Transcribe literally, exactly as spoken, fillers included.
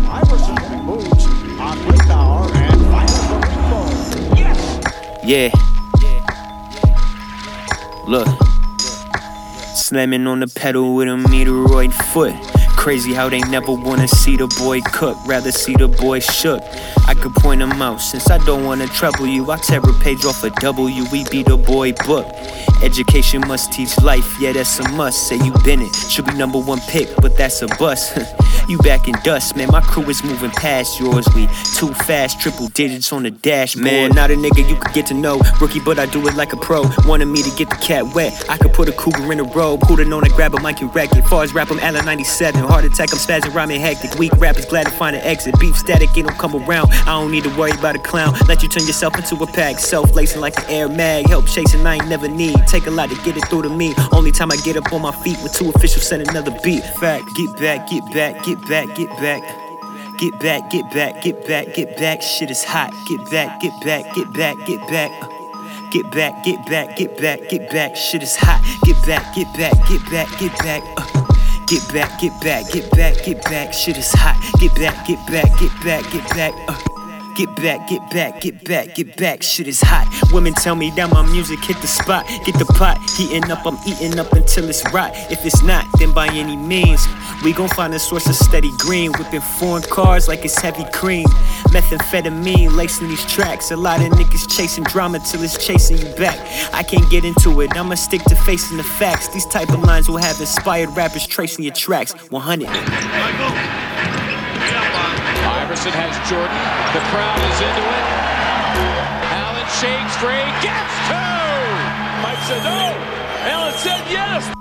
Iverson moves on Hightower and fires the rainbow. Yes! Yeah. Look. Slamming on the pedal with a meteoroid foot. Crazy how they never wanna see the boy cook, rather see the boy shook. I could point them out, since I don't wanna trouble you. I tear a page off a W, we be the boy book. Education must teach life, yeah that's a must. Say you been it, should be number one pick, but that's a bust. You back in dust, man, my crew is moving past yours. We too fast, triple digits on the dashboard. Man, not a nigga you could get to know. Rookie, but I do it like a pro. Wanted me to get the cat wet, I could put a cougar in a robe. Who'da known to grab a mic and wreck it. Far as rap, I'm Allen ninety-seven. Heart attack, I'm spazzing, rhyming hectic. Weak rappers glad to find an exit. Beef static, ain't don't come around. I don't need to worry about a clown. Let you turn yourself into a pack. Self-lacing like an Air Mag. Help chasing, I ain't never need. Take a lot to get it through to me. Only time I get up on my feet with two officials send another beat. Fact, get back, get back, get back, get back. Get back, get back, get back, get back. Shit is hot. Get back, get back, get back, get back. Get back, get back, get back, get back. Shit is hot. Get back, get back, get back, get back. Uh. Get back, get back, get back, get back. Shit is hot. Get back, get back, get back, get back. Uh. Get back, get back, get back, get back. Shit is hot. Women tell me that my music hit the spot. Get the pot, heating up, I'm eating up until it's rot. If it's not, then by any means, we gon' find a source of steady green. Whipping foreign cars like it's heavy cream. Methamphetamine lacing these tracks. A lot of niggas chasing drama till it's chasing you back. I can't get into it, I'ma stick to facing the facts. These type of lines will have inspired rappers tracing your tracks. one hundred. Iverson has Jordan. The crowd is into it. Allen shakes free. Gets two. Mike says, oh. Allen said yes.